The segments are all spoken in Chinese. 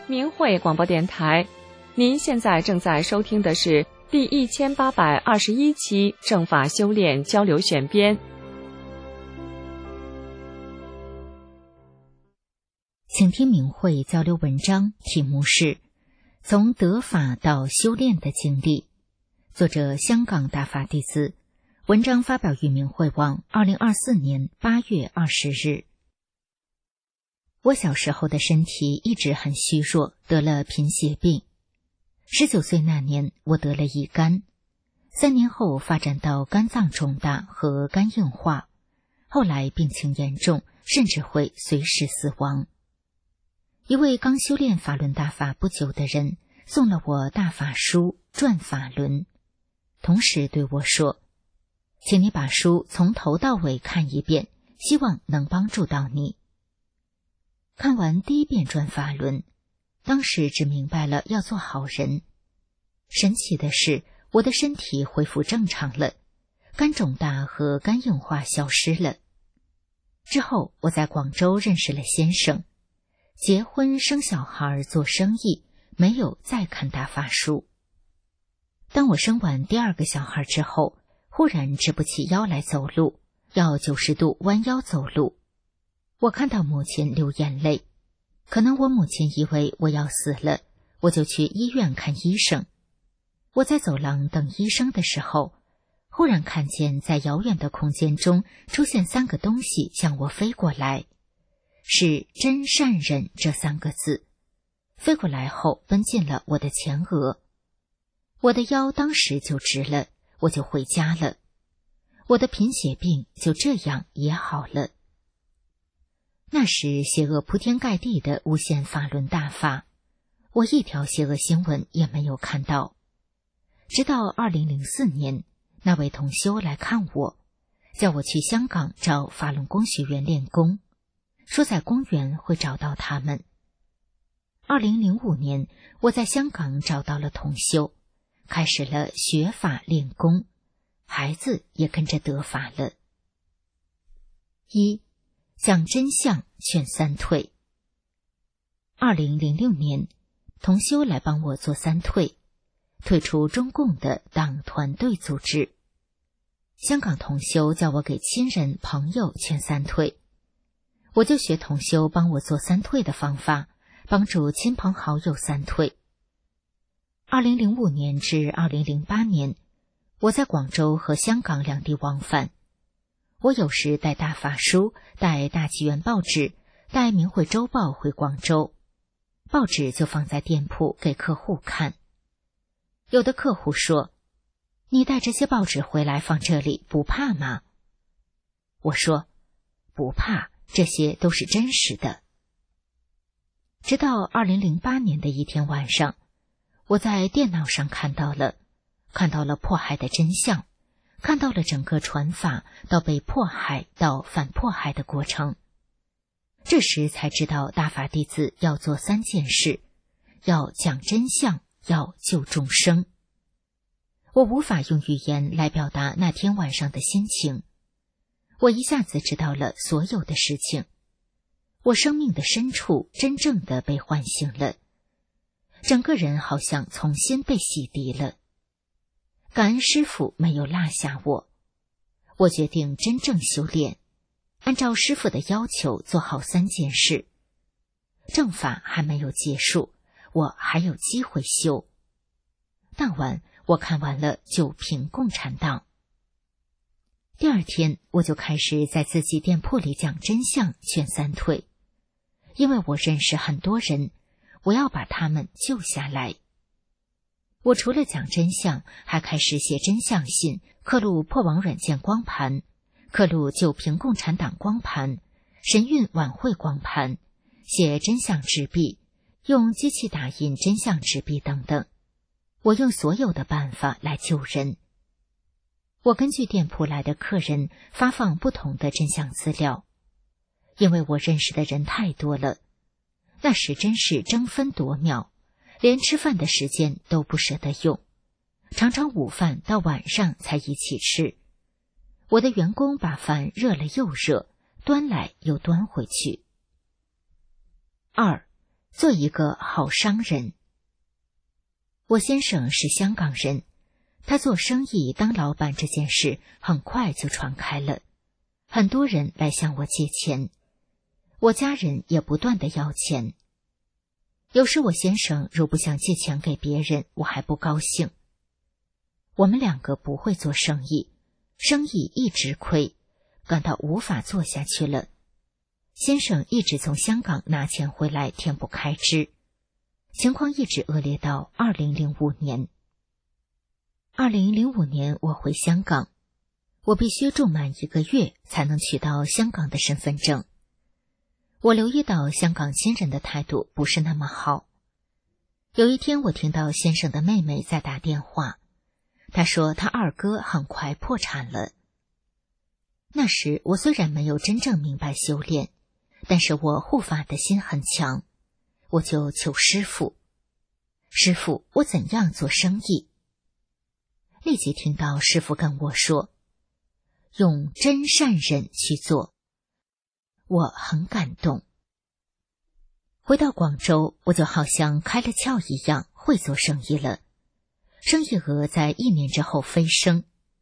明慧广播电台，您现在正在收听的是第1821期正法修炼交流选编。 请听明慧交流文章，题目是从得法到修炼的经历，作者香港大法弟子，文章发表于明慧网2024年8月20日。我小时候的身体一直很虚弱，得了贫血病。19岁那年，我得了乙肝，3年后发展到肝脏肿大和肝硬化，后来病情严重，甚至会随时死亡。一位刚修炼法轮大法不久的人送了我大法书《转法轮》，同时对我说，请你把书从头到尾看一遍，希望能帮助到你。看完第1遍转法轮，当时只明白了要做好人。神奇的是，我的身体恢复正常了，肝肿大和肝硬化消失了。之后我在广州认识了先生，结婚生小孩做生意，没有再看大法书。当我生完第2个小孩之后，忽然直不起腰来走路，要90度弯腰走路。我看到母亲流眼泪，可能我母亲以为我要死了，我就去医院看医生。我在走廊等医生的时候，忽然看见在遥远的空间中出现3个东西向我飞过来，是真善忍这3个字，飞过来后奔进了我的前额。我的腰当时就直了，我就回家了，我的贫血病就这样也好了。那时邪恶铺天盖地的诬陷法轮大法，我一条邪恶新闻也没有看到。直到2004年，那位同修来看我，叫我去香港找法轮功学员练功，说在公园会找到他们。2005年，我在香港找到了同修，开始了学法练功，孩子也跟着得法了。1. 讲真相劝3退。2006年，同修来帮我做3退，退出中共的党团队组织。香港同修叫我给亲人朋友劝3退，我就学同修帮我做3退的方法，帮助亲朋好友3退。2005年至2008年，我在广州和香港2地往返。我有时带大法书，带大纪元报纸，带明慧周报回广州，报纸就放在店铺给客户看。有的客户说，你带这些报纸回来放这里不怕吗？我说，不怕，这些都是真实的。直到2008年的一天晚上，我在电脑上看到了迫害的真相，看到了整个传法到被迫害到反迫害的过程。这时才知道大法弟子要做3件事，要讲真相，要救众生。我无法用语言来表达那天晚上的心情，我一下子知道了所有的事情，我生命的深处真正的被唤醒了，整个人好像重新被洗涤了。感恩师父没有落下我，我决定真正修炼，按照师父的要求做好3件事。正法还没有结束，我还有机会修。当晚我看完了《九评共产党》。第2天我就开始在自己店铺里讲真相劝3退，因为我认识很多人，我要把他们救下来。我除了讲真相，还开始写真相信，刻录破网软件光盘，刻录九评共产党光盘，神韵晚会光盘，写真相纸币，用机器打印真相纸币等等。我用所有的办法来救人。我根据店铺来的客人发放不同的真相资料，因为我认识的人太多了，那时真是争分夺秒，连吃饭的时间都不舍得用，常常午饭到晚上才一起吃。我的员工把饭热了又热，端来又端回去。2. 做一个好商人。我先生是香港人，他做生意当老板这件事很快就传开了，很多人来向我借钱，我家人也不断地要钱。有时我先生如不想借钱给别人，我还不高兴。我们两个不会做生意，生意一直亏，感到无法做下去了。先生一直从香港拿钱回来填补开支，情况一直恶劣到2005年。2005年我回香港，我必须住满1个月才能取到香港的身份证。我留意到香港亲人的态度不是那么好。有一天我听到先生的妹妹在打电话，她说她二哥很快破产了。那时我虽然没有真正明白修炼，但是我护法的心很强，我就求师父，师父，我怎样做生意？立即听到师父跟我说，用真善忍去做。我很感动。回到广州，我就好像开了窍一样，会做生意了。生意额在1年之后飞升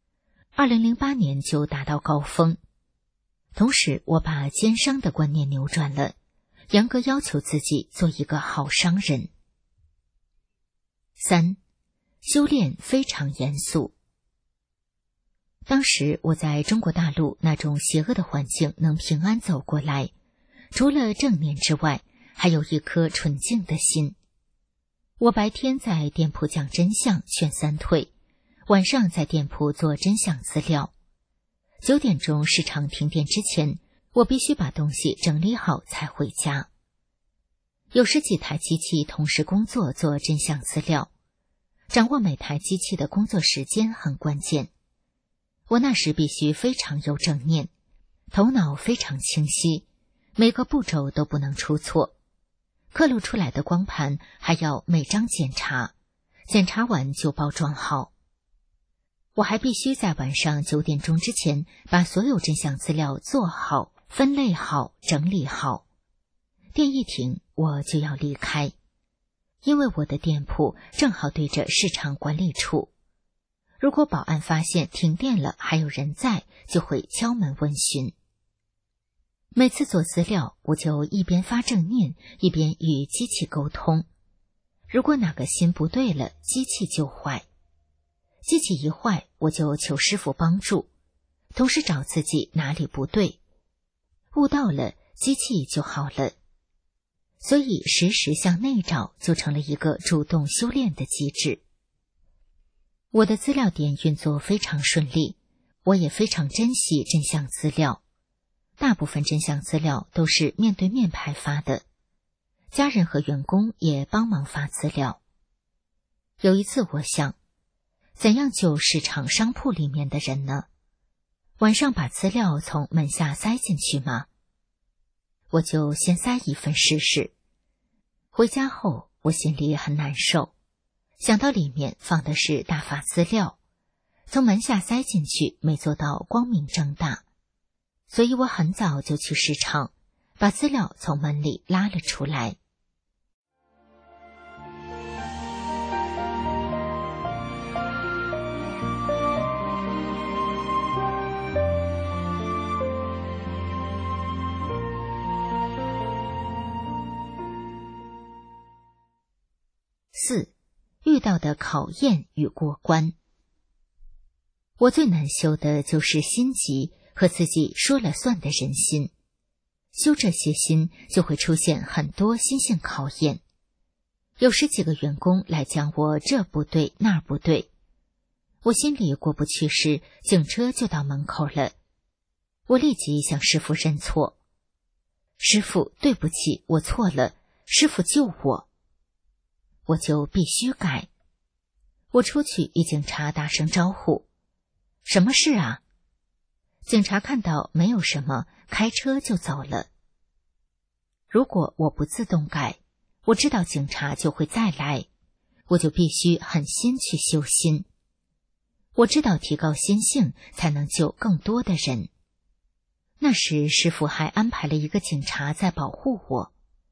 ，2008年就达到高峰。同时我把奸商的观念扭转了，严格要求自己做一个好商人。3. 修炼非常严肃。当时我在中国大陆那种邪恶的环境能平安走过来，除了正念之外，还有一颗纯净的心。我白天在店铺讲真相劝三退，晚上在店铺做真相资料。9点钟市场停电之前，我必须把东西整理好才回家。有10几台机器同时工作做真相资料，掌握每台机器的工作时间很关键。我那时必须非常有正念，头脑非常清晰，每个步骤都不能出错。刻录出来的光盘还要每张检查，检查完就包装好。我还必须在晚上9点钟之前把所有真相资料做好、分类好、整理好。电一停，我就要离开，因为我的店铺正好对着市场管理处。如果保安发现停电了还有人在，就会敲门问询。每次做资料，我就一边发正念，一边与机器沟通。如果哪个心不对了，机器就坏。机器一坏，我就求师父帮助，同时找自己哪里不对。悟到了，机器就好了。所以时时向内找，就成了一个主动修炼的机制。我的资料点运作非常顺利，我也非常珍惜真相资料。大部分真相资料都是面对面派发的，家人和员工也帮忙发资料。有一次我想，怎样救市场商铺里面的人呢？晚上把资料从门下塞进去吗？我就先塞一份试试。回家后我心里很难受，想到里面放的是大法资料，从门下塞进去没做到光明正大，所以我很早就去市场，把资料从门里拉了出来。4. 遇到的考验与过关。我最难修的就是心急和自己说了算的人心。修这些心就会出现很多心性考验。有10几个员工来讲我这不对那不对，我心里过不去时，警车就到门口了。我立即向师父认错，师父对不起，我错了，师父救我。我就必须改。我出去与警察打声招呼，什么事啊？警察看到没有什么，开车就走了。如果我不自动改，我知道警察就会再来，我就必须狠心去修心。我知道提高心性才能救更多的人。那时师父还安排了一个警察在保护我。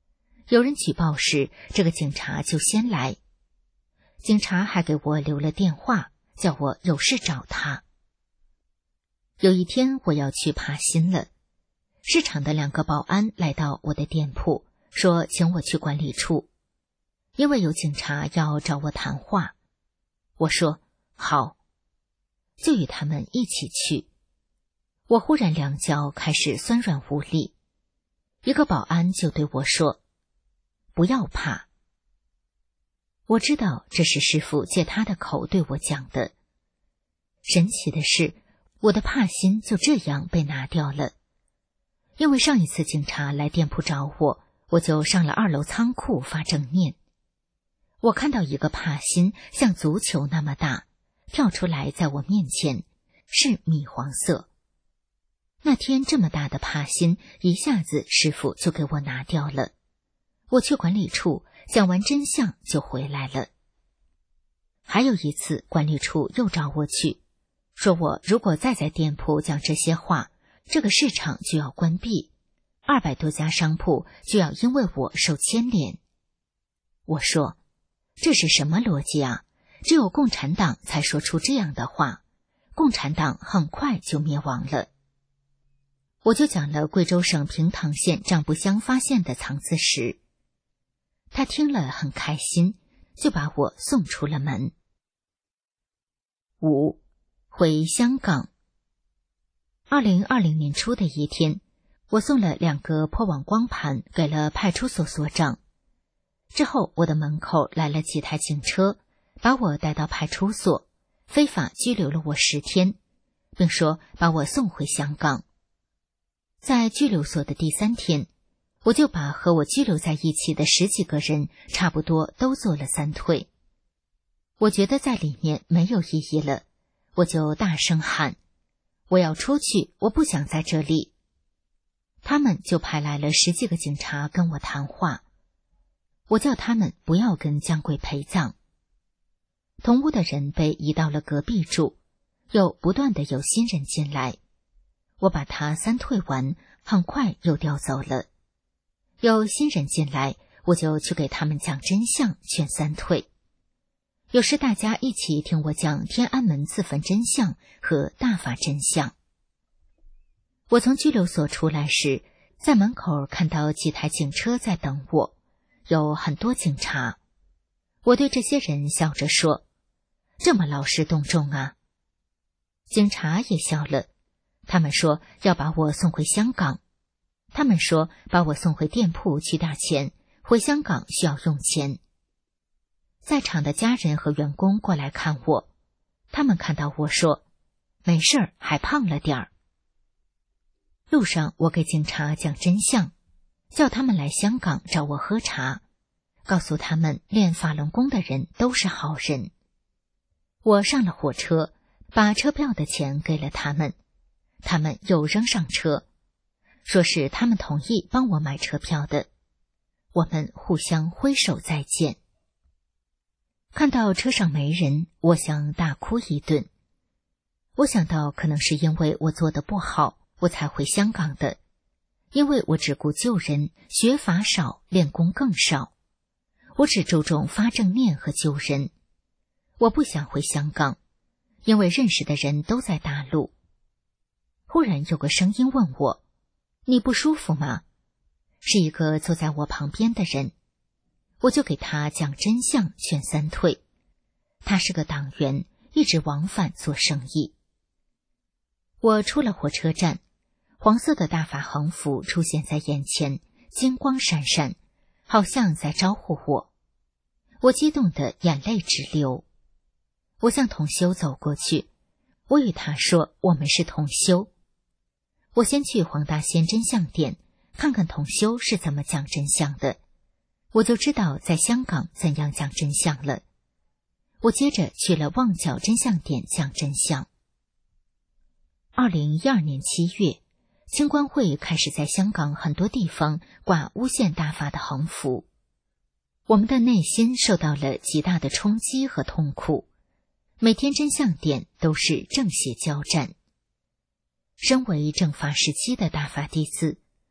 有人举报时，这个警察就先来。警察还给我留了电话，叫我有事找他。有一天我要去爬新了，市场的2个保安来到我的店铺，说请我去管理处，因为有警察要找我谈话。我说好，就与他们一起去。我忽然两脚开始酸软无力，一个保安就对我说，不要怕。我知道这是师父借他的口对我讲的。神奇的是，我的怕心就这样被拿掉了。因为上一次警察来店铺找我，我就上了2楼仓库发正念。我看到一个怕心像足球那么大，跳出来在我面前，是米黄色。那天这么大的怕心，一下子师父就给我拿掉了。我去管理处讲完真相就回来了。还有一次管理处又找我去，说我如果再在店铺讲这些话，这个市场就要关闭，200多家商铺就要因为我受牵连。我说，这是什么逻辑啊？只有共产党才说出这样的话，共产党很快就灭亡了。我就讲了贵州省平塘县丈布乡发现的藏字石。他听了很开心，就把我送出了门。5. 回香港。2020年初的一天，我送了2个破网光盘给了派出所所长。之后我的门口来了几台警车，把我带到派出所，非法拘留了我10天，并说把我送回香港。在拘留所的第3天，我就把和我拘留在一起的10几个人差不多都做了3退。我觉得在里面没有意义了，我就大声喊，我要出去，我不想在这里。他们就派来了10几个警察跟我谈话，我叫他们不要跟江贵陪葬。同屋的人被移到了隔壁住，又不断的有新人进来。我把他3退完，很快又调走了。有新人进来，我就去给他们讲真相，劝3退。有时大家一起听我讲天安门自焚真相和大法真相。我从拘留所出来时，在门口看到几台警车在等我，有很多警察。我对这些人笑着说，这么劳师动众啊。警察也笑了，他们说要把我送回香港。他们说把我送回店铺取点钱，回香港需要用钱。在场的家人和员工过来看我，他们看到我说，没事儿，还胖了点儿。路上我给警察讲真相，叫他们来香港找我喝茶，告诉他们练法轮功的人都是好人。我上了火车，把车票的钱给了他们，他们又扔上车，说是他们同意帮我买车票的。我们互相挥手再见。看到车上没人，我想大哭一顿。我想到可能是因为我做得不好，我才回香港的，因为我只顾救人，学法少，练功更少。我只注重发正念和救人。我不想回香港，因为认识的人都在大陆。忽然有个声音问我，你不舒服吗？是一个坐在我旁边的人。我就给他讲真相，劝3退。他是个党员，一直往返做生意。我出了火车站，黄色的大法横幅出现在眼前，金光闪闪，好像在招呼我。我激动得眼泪直流。我向同修走过去，我与他说我们是同修。我先去黄大仙真相店看看同修是怎么讲真相的，我就知道在香港怎样讲真相了。我接着去了旺角真相店讲真相。2012年7月，清官会开始在香港很多地方挂诬陷大法的横幅。我们的内心受到了极大的冲击和痛苦，每天真相店都是正邪交战。身为正法时期的大法弟子，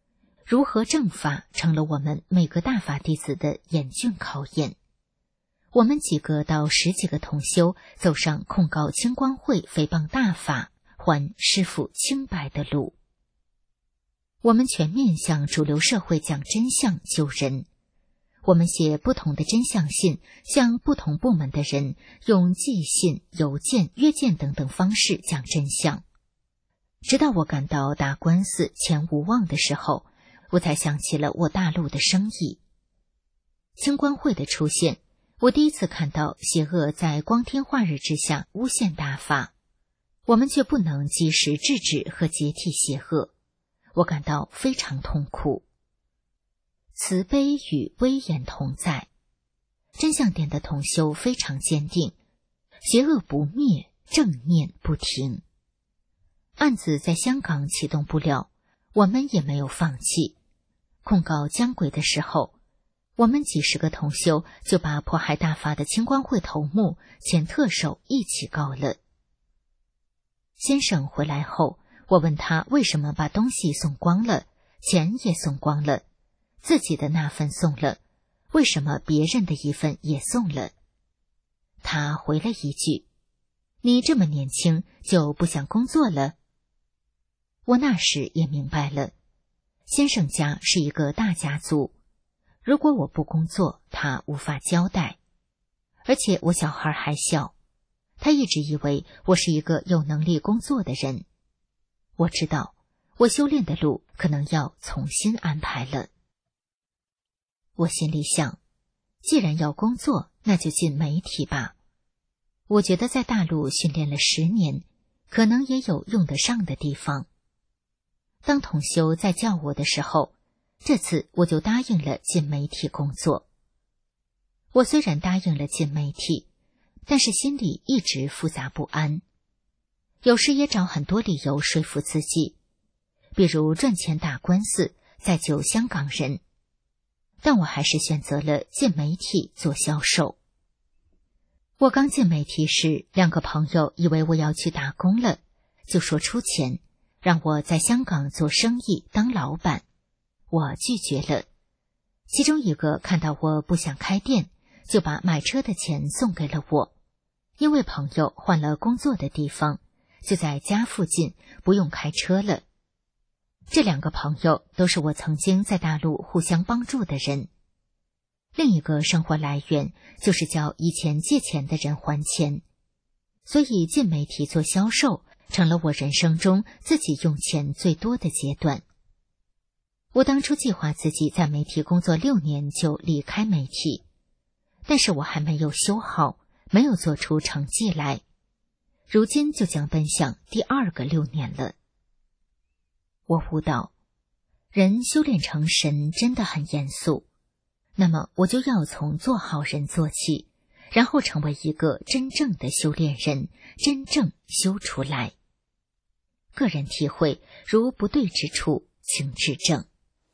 如何正法成了我们每个大法弟子的严峻考验。我们几个到10几个同修走上控告清光会诽谤大法，还师父清白的路。我们全面向主流社会讲真相救人。我们写不同的真相信，向不同部门的人用寄信、邮件、约见等等方式讲真相。直到我感到打官司前无望的时候，我才想起了我大陆的生意。清光会的出现，我第一次看到邪恶在光天化日之下诬陷大法，我们却不能及时制止和解体邪恶，我感到非常痛苦。慈悲与威严同在，真相殿的同修非常坚定，邪恶不灭，正念不停。案子在香港启动不了，我们也没有放弃。控告江鬼的时候，我们几十个同修就把迫害大法的清光会头目前特首一起告了。先生回来后，我问他为什么把东西送光了，钱也送光了，自己的那份送了，为什么别人的一份也送了？他回了一句：你这么年轻就不想工作了？我那时也明白了，先生家是一个大家族，如果我不工作，他无法交代。而且我小孩还小，他一直以为我是一个有能力工作的人。我知道，我修炼的路可能要重新安排了。我心里想，既然要工作，那就进媒体吧。我觉得在大陆训练了10年，可能也有用得上的地方。当同修在叫我的时候，这次我就答应了进媒体工作。我虽然答应了进媒体，但是心里一直复杂不安，有时也找很多理由说服自己，比如赚钱打官司，再救香港人。但我还是选择了进媒体做销售。我刚进媒体时，2个朋友以为我要去打工了，就说出钱，让我在香港做生意当老板。我拒绝了。其中一个看到我不想开店，就把买车的钱送给了我，因为朋友换了工作的地方，就在家附近，不用开车了。这2个朋友都是我曾经在大陆互相帮助的人。另一个生活来源就是叫以前借钱的人还钱，所以进媒体做销售成了我人生中自己用钱最多的阶段。我当初计划自己在媒体工作6年就离开媒体，但是我还没有修好，没有做出成绩来，如今就将奔向第2个6年了。我悟到，人修炼成神真的很严肃，那么我就要从做好人做起，然后成为一个真正的修炼人，真正修出来。个人体会，如不对之处，请指正。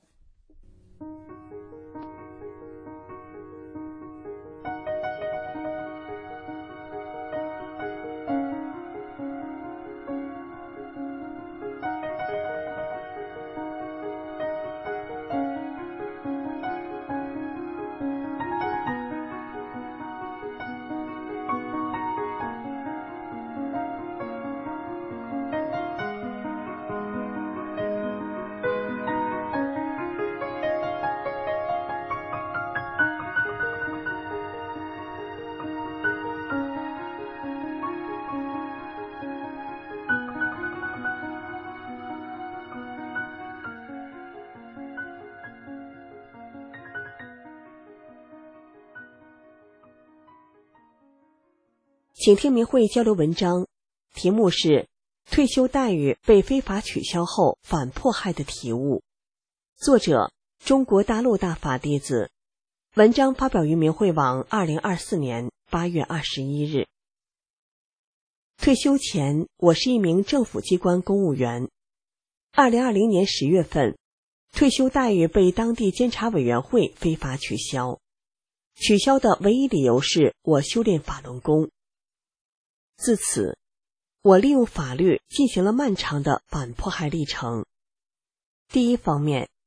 请听明慧交流文章，题目是退休待遇被非法取消后反迫害的体悟，作者中国大陆大法弟子，文章发表于明慧网2024年8月21日。退休前，我是一名政府机关公务员。2020年10月份，退休待遇被当地监察委员会非法取消，取消的唯一理由是我修炼法轮功。自此，我利用法律进行了漫长的反迫害历程。第一方面，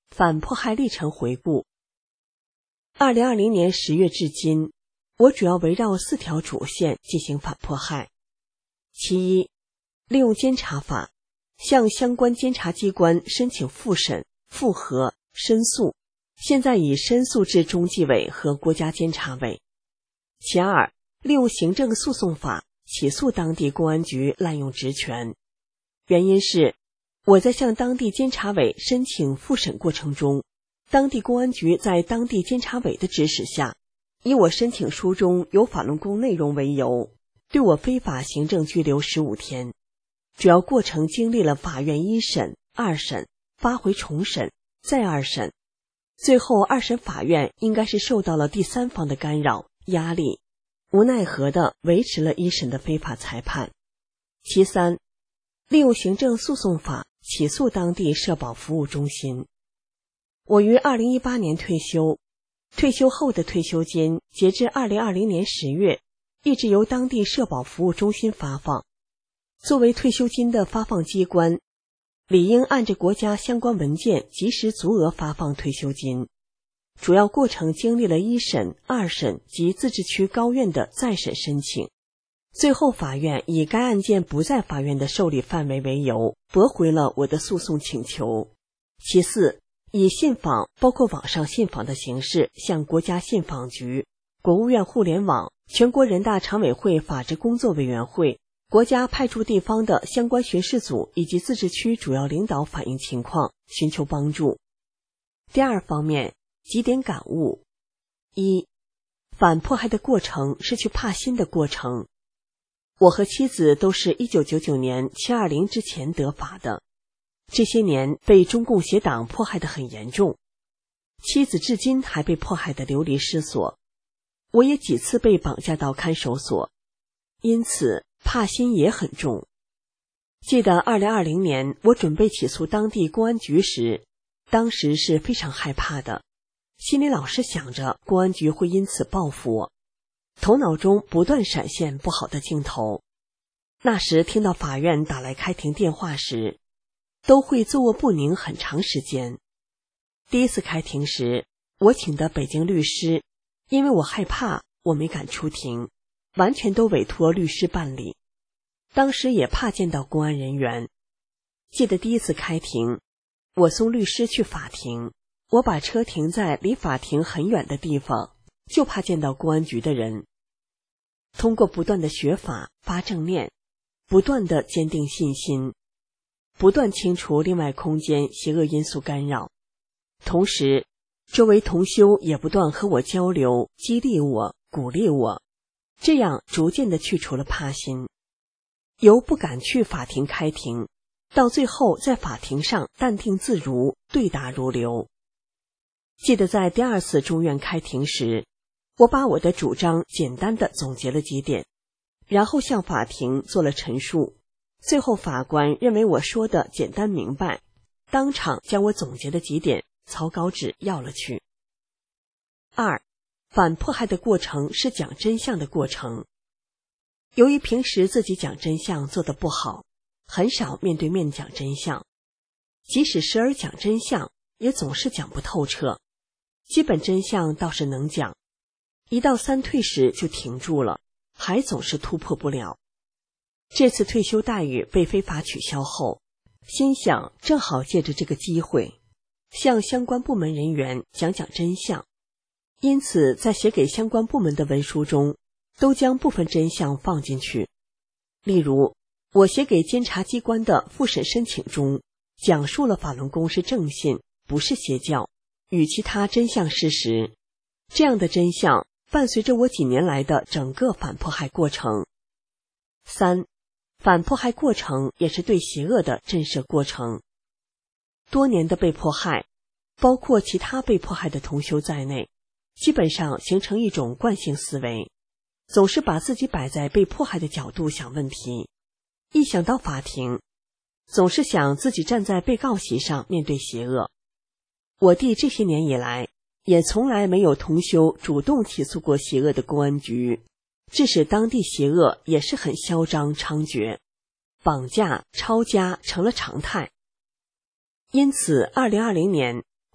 反迫害历程回顾。2020年10月至今，我主要围绕4条主线进行反迫害。其一，利用监察法向相关监察机关申请复审、复核、申诉，现在已申诉至中纪委和国家监察委。其二，利用行政诉讼法起诉当地公安局滥用职权。原因是我在向当地监察委申请复审过程中，当地公安局在当地监察委的指使下，以我申请书中有法轮功内容为由，对我非法行政拘留15天。主要过程经历了法院1审、2审、发回重审、再2审，最后2审法院应该是受到了第三方的干扰、压力，无奈何地维持了1审的非法裁判。其三，利用行政诉讼法起诉当地社保服务中心。我于2018年退休，退休后的退休金截至2020年10月一直由当地社保服务中心发放。作为退休金的发放机关，理应按着国家相关文件及时足额发放退休金。主要过程经历了1审、2审及自治区高院的再审申请，最后法院以该案件不在法院的受理范围为由，驳回了我的诉讼请求。其四，以信访包括网上信访的形式向国家信访局、国务院互联网、全国人大常委会法制工作委员会、国家派驻地方的相关巡视组以及自治区主要领导反映情况，寻求帮助。第二方面，几点感悟。一，反迫害的过程是去帕辛的过程。我和妻子都是1999年720之前得法的，这些年被中共邪党迫害得很严重，妻子至今还被迫害得流离失所，我也几次被绑架到看守所，因此怕心也很重。记得2020年我准备起诉当地公安局时，当时是非常害怕的，心里老是想着公安局会因此报复我，头脑中不断闪现不好的镜头。那时听到法院打来开庭电话时，都会坐卧不宁很长时间。第一次开庭时，我请的北京律师，因为我害怕，我没敢出庭，完全都委托律师办理。当时也怕见到公安人员。记得第一次开庭，我送律师去法庭，我把车停在离法庭很远的地方，就怕见到公安局的人。通过不断的学法、发正念，不断的坚定信心，不断清除另外空间邪恶因素干扰，同时周围同修也不断和我交流，激励我，鼓励我，这样逐渐地去除了怕心，由不敢去法庭开庭，到最后在法庭上淡定自如，对答如流。记得在第二次中院开庭时，我把我的主张简单地总结了几点，然后向法庭做了陈述，最后法官认为我说的简单明白，当场将我总结的几点草稿纸要了去。二，反迫害的过程是讲真相的过程。由于平时自己讲真相做得不好，很少面对面讲真相，即使时而讲真相，也总是讲不透彻。基本真相倒是能讲，一到3退时就停住了，还总是突破不了。这次退休待遇被非法取消后，心想正好借着这个机会，向相关部门人员讲讲真相。因此在写给相关部门的文书中，都将部分真相放进去。例如，我写给监察机关的复审申请中，讲述了法轮功是正信，不是邪教，与其他真相事实。这样的真相伴随着我几年来的整个反迫害过程。三，反迫害过程也是对邪恶的震慑过程。多年的被迫害，包括其他被迫害的同修在内，基本上形成一种惯性思维，总是把自己摆在被迫害的角度想问题。一想到法庭，总是想自己站在被告席上面对邪恶。我弟这些年以来，也从来没有同修主动起诉过邪恶的公安局，致使当地邪恶也是很嚣张猖獗，绑架、抄家成了常态。因此2020年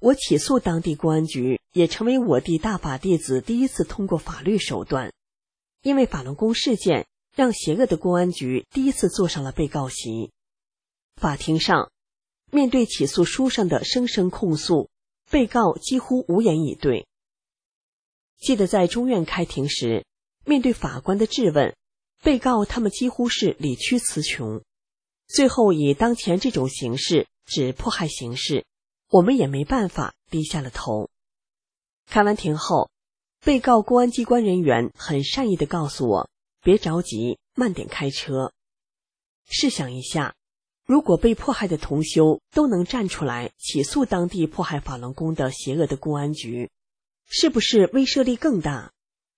我起诉当地公安局，也成为我地大法弟子第一次通过法律手段。因为法轮功事件，让邪恶的公安局第一次坐上了被告席。法庭上，面对起诉书上的声声控诉，被告几乎无言以对。记得在中院开庭时，面对法官的质问，被告他们几乎是理屈词穷。最后以当前这种形势指迫害形式，我们也没办法，低下了头。开完庭后，被告公安机关人员很善意地告诉我，别着急，慢点开车。试想一下，如果被迫害的同修都能站出来起诉当地迫害法轮功的邪恶的公安局，是不是威慑力更大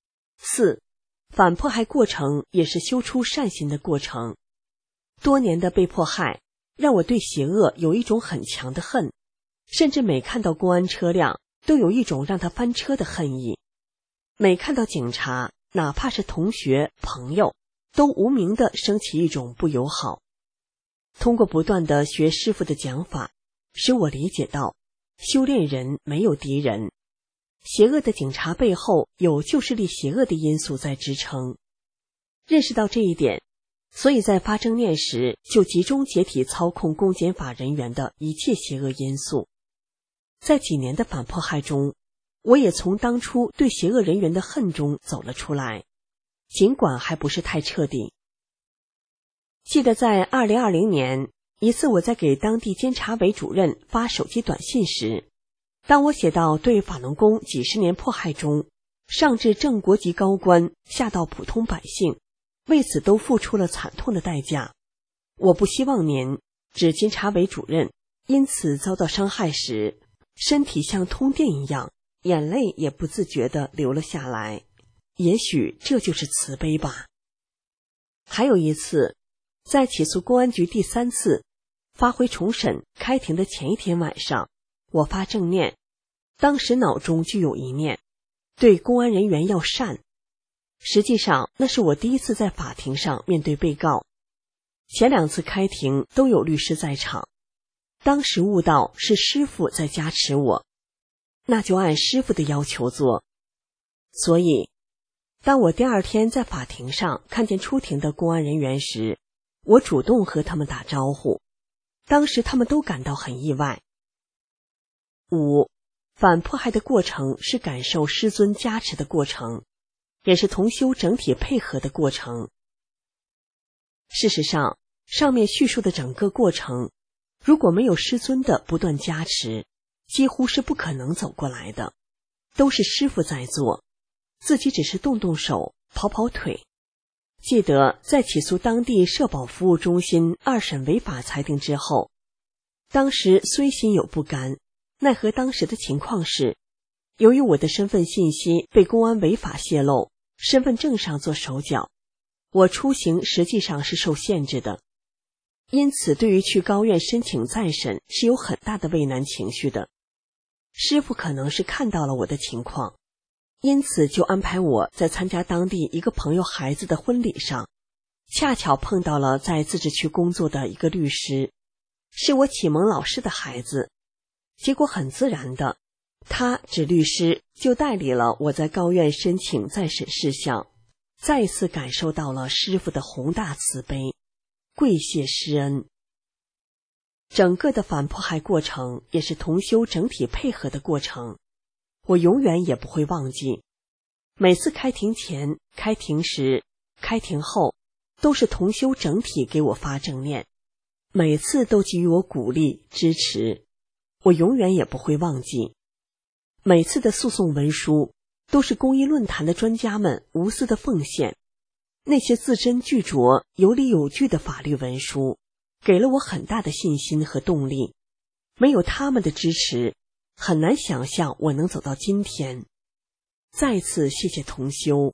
？4. 反迫害过程也是修出善行的过程。多年的被迫害，让我对邪恶有一种很强的恨，甚至每看到公安车辆，都有一种让他翻车的恨意。每看到警察，哪怕是同学、朋友，都无名地升起一种不友好。通过不断地学师父的讲法，使我理解到，修炼人没有敌人，邪恶的警察背后有旧势力邪恶的因素在支撑。认识到这一点，所以在发正念时就集中解体操控公检法人员的一切邪恶因素。在几年的反迫害中，我也从当初对邪恶人员的恨中走了出来，尽管还不是太彻底。记得在2020年，一次我在给当地监察委主任发手机短信时，当我写到对法轮功几十年迫害中，上至正国级高官，下到普通百姓，为此都付出了惨痛的代价。我不希望您指监察委主任因此遭到伤害时，身体像通电一样，眼泪也不自觉地流了下来。也许这就是慈悲吧。还有一次，在起诉公安局第3次发回重审开庭的前一天晚上，我发正念，当时脑中就有一念，对公安人员要善。实际上那是我第一次在法庭上面对被告，前2次开庭都有律师在场，当时悟到是师父在加持我，那就按师父的要求做。所以当我第2天在法庭上看见出庭的公安人员时，我主动和他们打招呼，当时他们都感到很意外。5. 反迫害的过程是感受师尊加持的过程，也是同修整体配合的过程。事实上，上面叙述的整个过程，如果没有师尊的不断加持，几乎是不可能走过来的，都是师父在做，自己只是动动手，跑跑腿。记得在起诉当地社保服务中心2审违法裁定之后，当时虽心有不甘，奈何当时的情况是，由于我的身份信息被公安违法泄露，身份证上做手脚，我出行实际上是受限制的，因此对于去高院申请再审是有很大的畏难情绪的。师父可能是看到了我的情况，因此就安排我在参加当地一个朋友孩子的婚礼上，恰巧碰到了在自治区工作的一个律师，是我启蒙老师的孩子。结果很自然的，他指律师就代理了我在高院申请再审事项，再次感受到了师父的宏大慈悲，跪谢师恩。整个的反迫害过程也是同修整体配合的过程，我永远也不会忘记。每次开庭前、开庭时、开庭后，都是同修整体给我发正念，每次都给予我鼓励、支持，我永远也不会忘记。每次的诉讼文书都是公益论坛的专家们无私的奉献，那些字斟句酌、有理有据的法律文书，给了我很大的信心和动力。没有他们的支持，很难想象我能走到今天。再次谢谢同修。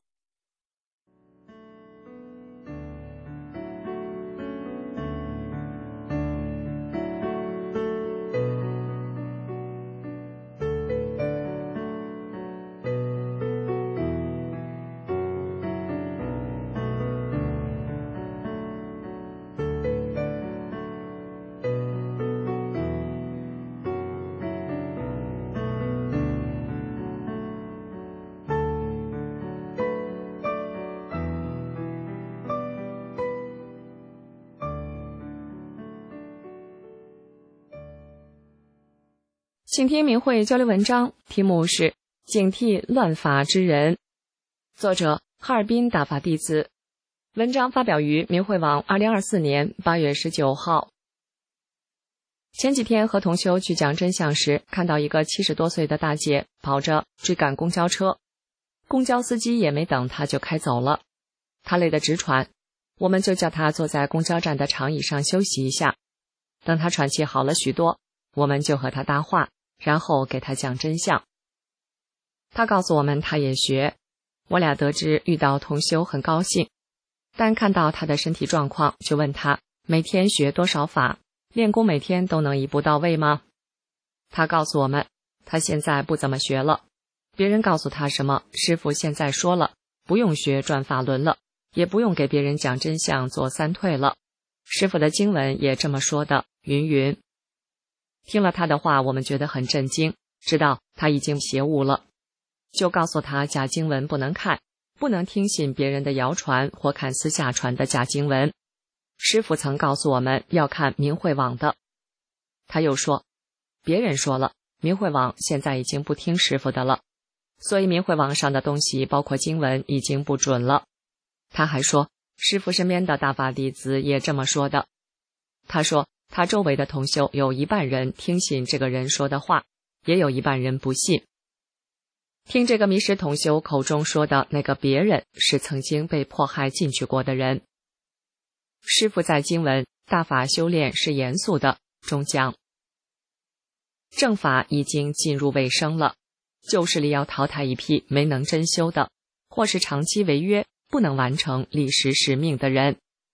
请听明慧交流文章，题目是警惕乱法之人，作者哈尔滨大法弟子。文章发表于明慧网2024年8月19号。前几天和同修去讲真相时，看到一个70多岁的大姐跑着追赶公交车，公交司机也没等她就开走了，她累得直喘，我们就叫她坐在公交站的长椅上休息一下。等她喘气好了许多，我们就和她搭话，然后给她讲真相。她告诉我们她也学，我俩得知遇到同修很高兴，但看到她的身体状况，就问她每天学多少法，练功每天都能一步到位吗？她告诉我们，她现在不怎么学了，别人告诉她什么，师父现在说了，不用学转法轮了，也不用给别人讲真相做三退了，师父的经文也这么说的，云云。听了他的话，我们觉得很震惊，知道他已经邪悟了，就告诉他假经文不能看，不能听信别人的谣传或看私下传的假经文。师父曾告诉我们要看明慧网的。他又说，别人说了，明慧网现在已经不听师父的了，所以明慧网上的东西包括经文已经不准了。他还说，师父身边的大法弟子也这么说的。他说他周围的同修有一半人听信这个人说的话，也有一半人不信。听这个迷失同修口中说的那个别人，是曾经被迫害进去过的人。师父在经文大法修炼是严肃的中讲，正法已经进入尾声了，旧势力要淘汰一批没能真修的，或是长期违约不能完成历史使命的人。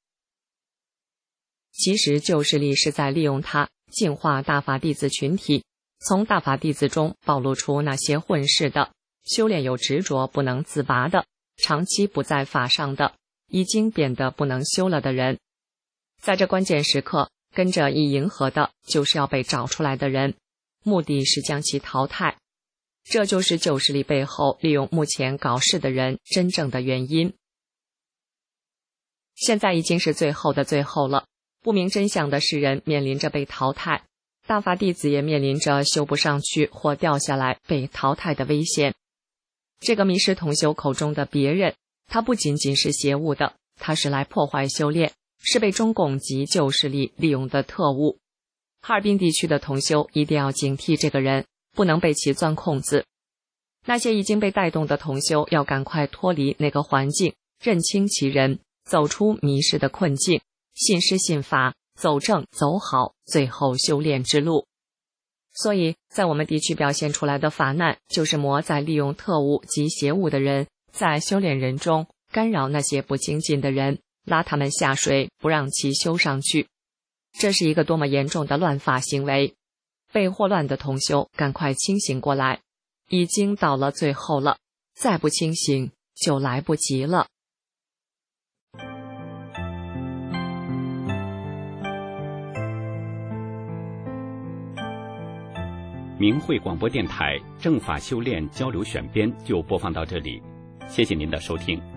其实旧势力是在利用它净化大法弟子群体，从大法弟子中暴露出那些混世的、修炼有执着不能自拔的、长期不在法上的、已经变得不能修了的人。在这关键时刻，跟着一迎合的就是要被找出来的人，目的是将其淘汰。这就是旧势力背后利用目前搞事的人真正的原因。现在已经是最后的最后了，不明真相的世人面临着被淘汰，大法弟子也面临着修不上去或掉下来被淘汰的危险。这个迷失同修口中的别人，他不仅仅是邪物的，他是来破坏修炼，是被中共及旧势力利用的特务。哈尔滨地区的同修一定要警惕这个人，不能被其钻空子。那些已经被带动的同修要赶快脱离那个环境，认清其人，走出迷失的困境，信师信法，走正走好最后修炼之路。所以在我们地区表现出来的法难，就是魔在利用特务及邪物的人，在修炼人中干扰那些不精进的人，拉他们下水，不让其修上去。这是一个多么严重的乱法行为！被祸乱的同修赶快清醒过来，已经到了最后了，再不清醒就来不及了。 明慧广播电台正法修炼交流选编就播放到这里，谢谢您的收听。